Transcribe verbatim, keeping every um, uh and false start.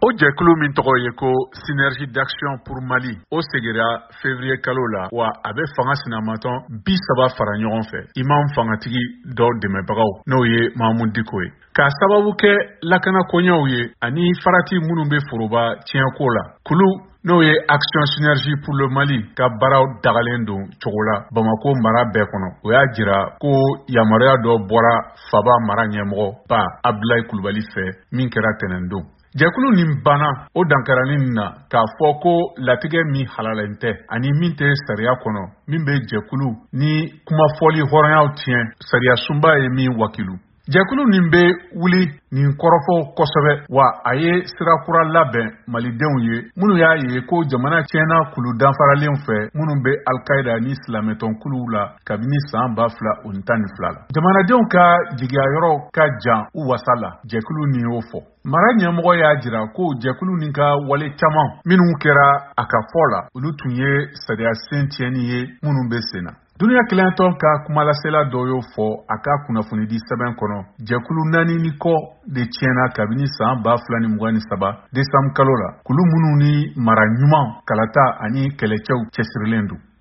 O jɛkulu min tɔgɔ ye ko Synergie d'Action pour Mali o segira février kalo la wa a bɛ fanga sinamatɔn bi saba fara ɲɔgɔn fɛ imam fangatigi dɔ dɛmɛbagaw n'o ye Mahamu Diko ye k'a sababu kɛ lakana koɲɛw ye ani farati minnu bɛ foroba tiɲɛko la kulu n'o ye Action Synergie pour le Mali ka baaraw dagalen don cogo la Bamako mara bɛɛ kɔnɔ o y'a jira ko yamaruya dɔ bɔra Faba mara ɲɛmɔgɔ ba Abdoulaye Kulubali fɛ min kɛra tɛnɛndon. Jɛkulu nin banna o dankarani nin na k'a fɔ ko latigɛ min halalen tɛ ani min tɛ sariya kɔnɔ min bɛ jɛkulu ni kumafɔli hɔrɔnyaw tiɲɛ sariya sunba ye min wakilu. Jɛkulu nin bɛ wuli nin kɔrɔfɔ kosɛbɛ wa a ye sirakura labɛn malidenw ye minnu y'a ye ko jamana tiɲɛna kulu danfaralen fɛ minnu bɛ Al-Qaïda ni silamɛtɔn kuluw la kabini san ba fila o tan ni fila la. Jamanadenw ka jigiyayɔrɔ ka jan u wasa la jɛkulu nin y'o fɔ. Mara ɲɛmɔgɔ y'a jira ko jɛkulu nin ka wale caman minnu kɛra a ka fɔ la olu tun ye sariya sen tiɲɛni ye minnu bɛ sen na. Duniya kelentɔn ka kumalasela dɔ y'o fɔ a ka kunnafoni di sɛbɛn kɔnɔ jɛkulu naani ni kɔ de tiɲɛna kabini san ba fila ni mugan ni saba desanbu kalo la kulu minnu ni mara ɲuman kalata ani kɛlɛcɛw cɛsirilen don.